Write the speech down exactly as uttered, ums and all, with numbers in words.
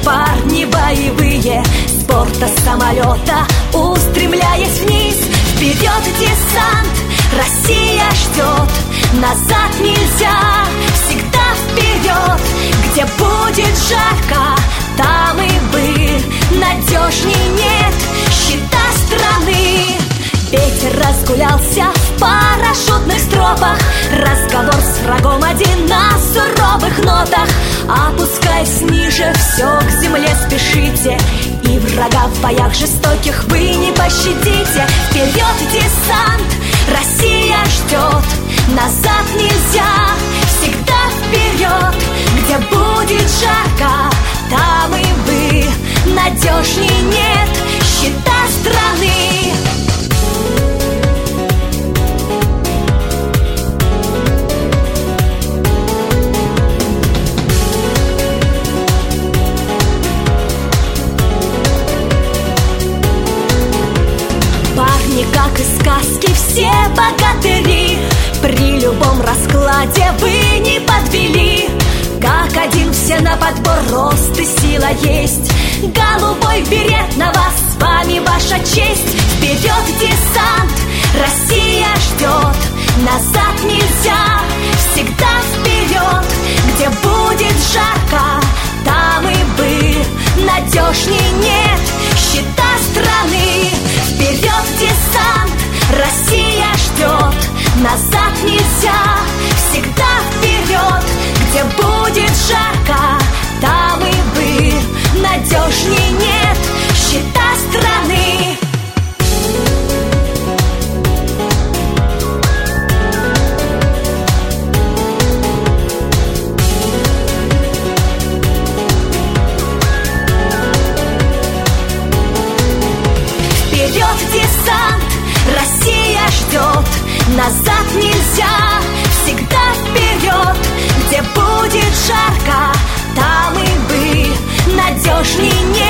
парни боевые, с борта самолета устремляясь вниз. Вперед десант, Россия ждет, назад нельзя, всегда вперед. Где будет жарко, там и бы, надежней нет щита страны. Ветер разгулялся в парашютных стропах, разговор с врагом один на суровых нотах. Опускаясь ниже, все к земле спешите, и врага в боях жестоких вы не пощадите. Вперед десант, Россия ждет, назад нельзя, всегда вперед. Где будет жарко, там и вы, надежней нет щита страны. Парни, как из сказки, все богатыри, при любом раскладе вы не подвели. Как один все на подбор, рост и сила есть. Голубой берет на вас, с вами ваша честь. Вперед десант, Россия ждет, назад нельзя, всегда вперед. Где будет жарко, там и бы, надежней нет щита страны. Вперед десант, Россия ждет, назад нельзя, всегда вперед. Где будет жарко, там и бы, надежней нет щита страны. Вперед десант, Россия ждет, назад нельзя, всегда вперед. Где будет жарко, там и бы, надежней нет